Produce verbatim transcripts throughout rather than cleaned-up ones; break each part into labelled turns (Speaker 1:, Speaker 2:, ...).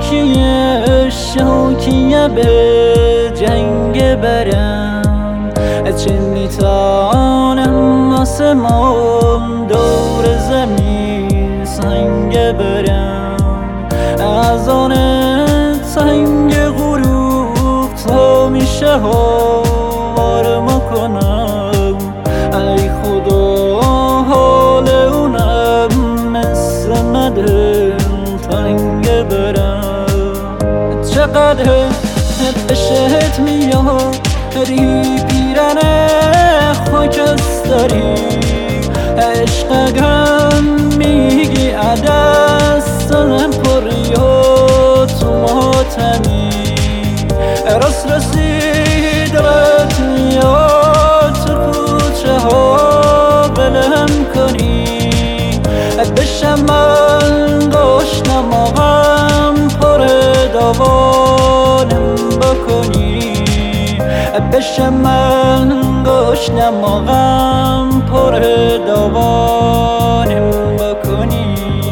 Speaker 1: شوکیه شوکیه به جنگ برم، چه میتانم آسمان دور زمین سنگ برم. از آن سنگ غروب تا میشه آرما کنم، ای خدا حال اونم مثل مدل تنگ برم. چقدر عشقت میاد ری پیرن خاکستری، عشقم میگی عدستم پر یا تو ماتمی، راست رسید رد میاد تو کوچه ها بلم کنی، بشم من گشنم آقام پر دوانم بکنی، بشم من گشنم آقام پر دوانم بکنی.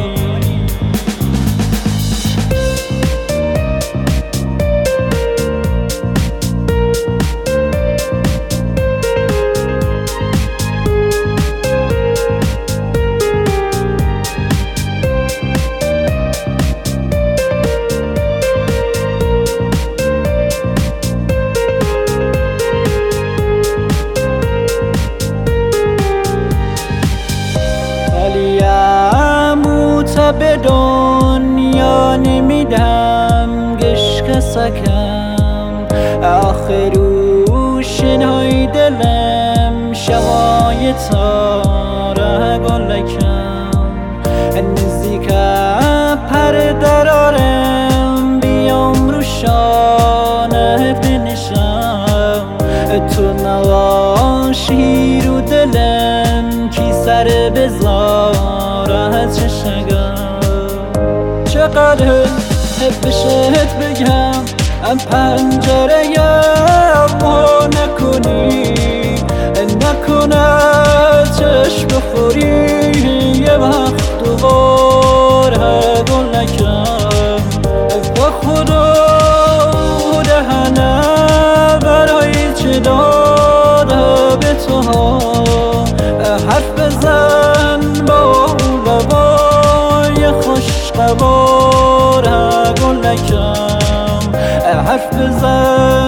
Speaker 1: به دنیا نمیدم گشک سکم، آخر روشنهای دلم شوای تاره گلکم، نزدیک پر درارم بیام رو شانت بنشم، تو نواشی رو دلم کی سر بذاره چشگم. چقدر بشت بگم ام پنجره ما نکنی، نکنه چشم بخوری یه وقت دوباره گل نکم. با خدا دهنه برای چه داده به تو ها، حرف بزن با لبای خوش قواره گل نکم، حرف بزن